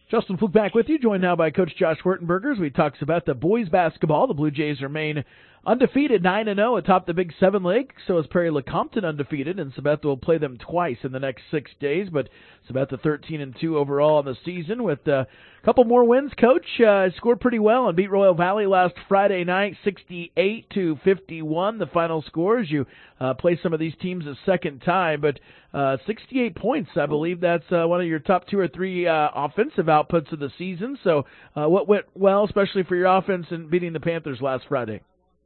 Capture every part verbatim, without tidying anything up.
Justin Fluke back with you, joined now by Coach Josh Wertenberger as we talks about the boys basketball. The Blue Jays remain undefeated, nine and oh atop the Big Seven League. So is Perry Lecompton undefeated, and Sabetha will play them twice in the next six days. But Sabetha thirteen and two overall in the season with uh, a couple more wins. Coach uh, scored pretty well and beat Royal Valley last Friday night, sixty-eight to fifty-one. The final scores. You uh, play some of these teams a second time, but uh, sixty-eight points. I believe that's uh, one of your top two or three uh, offensive outputs of the season. So uh, what went well, especially for your offense in beating the Panthers last Friday?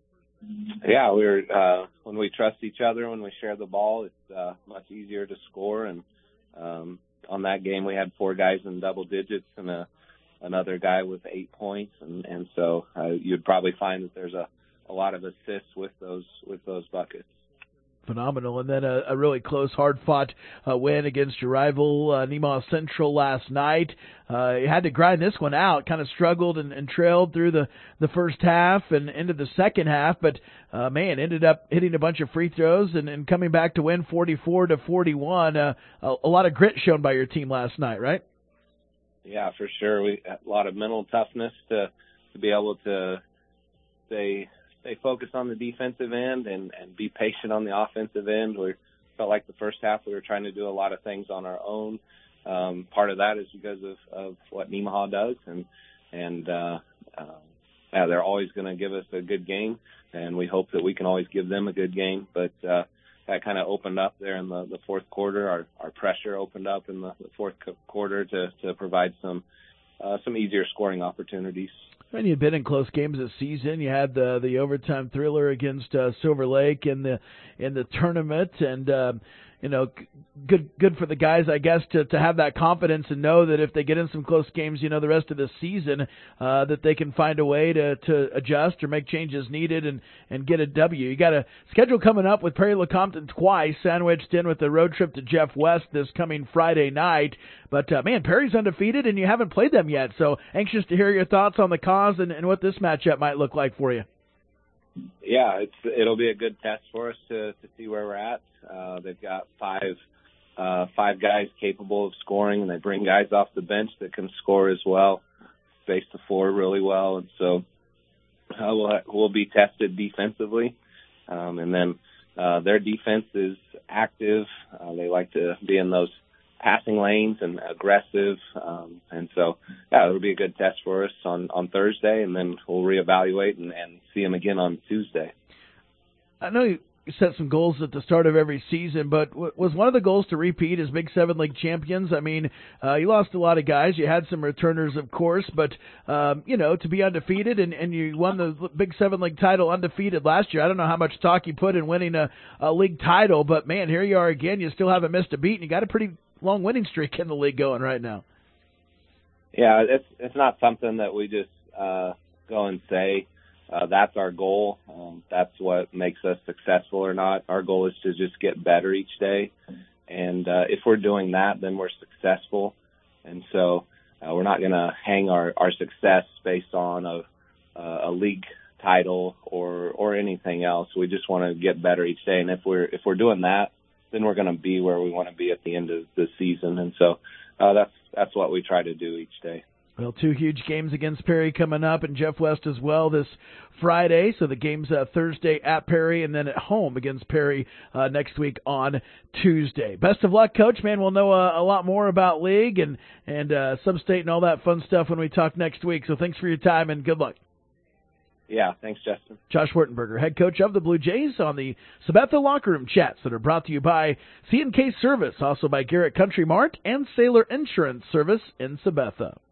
Yeah, we were uh, when we trust each other, when we share the ball, it's uh, much easier to score. And um, on that game, we had four guys in double digits and a, another guy with eight points, and, and so uh, you'd probably find that there's a, a lot of assists with those with those buckets. Phenomenal. And then a, a really close, hard-fought uh, win against your rival, uh, Nemaha Central, last night. Uh, you had to grind this one out, kind of struggled and, and trailed through the, the first half and into the second half, but, uh, man, ended up hitting a bunch of free throws and, and coming back to win forty-four to forty-one. Uh, a, a lot of grit shown by your team last night, right? Yeah, for sure. We had a lot of mental toughness to, to be able to stay – Stay focused on the defensive end and, and be patient on the offensive end. We felt like the first half we were trying to do a lot of things on our own. Um, part of that is because of, of what Nemaha does, and and uh, uh, yeah, they're always going to give us a good game, and we hope that we can always give them a good game. But uh, that kind of opened up there in the, the fourth quarter. Our, our pressure opened up in the, the fourth quarter to, to provide some uh, some easier scoring opportunities. And you've been in close games this season. You had the the overtime thriller against uh, Silver Lake in the in the tournament, and uh, you know, good good for the guys, I guess, to to have that confidence and know that if they get in some close games, you know, the rest of the season, uh, that they can find a way to to adjust or make changes needed and and get a W. You got a schedule coming up with Perry Lecompton twice, sandwiched in with a road trip to Jeff West this coming Friday night. But, uh, man, Perry's undefeated, and you haven't played them yet. So anxious to hear your thoughts on the cause and, and what this matchup might look like for you. Yeah, it's it'll be a good test for us to, to see where we're at. Uh, they've got five uh, five guys capable of scoring, and they bring guys off the bench that can score as well, space the floor really well. And so uh, we'll, we'll be tested defensively. Um, and then uh, their defense is active. Uh, they like to be in those passing lanes and aggressive. Um, and so, yeah, it'll be a good test for us on, on Thursday, and then we'll reevaluate and, and see them again on Tuesday. I know you set some goals at the start of every season, but w- was one of the goals to repeat as Big Seven League champions? I mean, uh, you lost a lot of guys. You had some returners, of course, but, um, you know, to be undefeated and, and you won the Big Seven League title undefeated last year. I don't know how much talk you put in winning a, a league title, but, man, here you are again. You still haven't missed a beat, and you got a pretty long winning streak in the league going right now. Yeah, it's it's not something that we just uh, go and say uh, that's our goal. Um, that's what makes us successful or not. Our goal is to just get better each day, and uh, if we're doing that, then we're successful. And so uh, we're not going to hang our, our success based on a, a league title or or anything else. We just want to get better each day, and if we're if we're doing that, then we're going to be where we want to be at the end of the season. And so uh, that's that's what we try to do each day. Well, two huge games against Perry coming up, and Jeff West as well this Friday. So the game's uh, Thursday at Perry, and then at home against Perry uh, next week on Tuesday. Best of luck, Coach. Man, we'll know uh, a lot more about league and, and uh, sub-state and all that fun stuff when we talk next week. So thanks for your time, and good luck. Yeah, thanks, Justin. Josh Wertenberger, head coach of the Blue Jays, on the Sabetha Locker Room Chats that are brought to you by C and K Service, also by Garrett Country Mart and Sailor Insurance Service in Sabetha.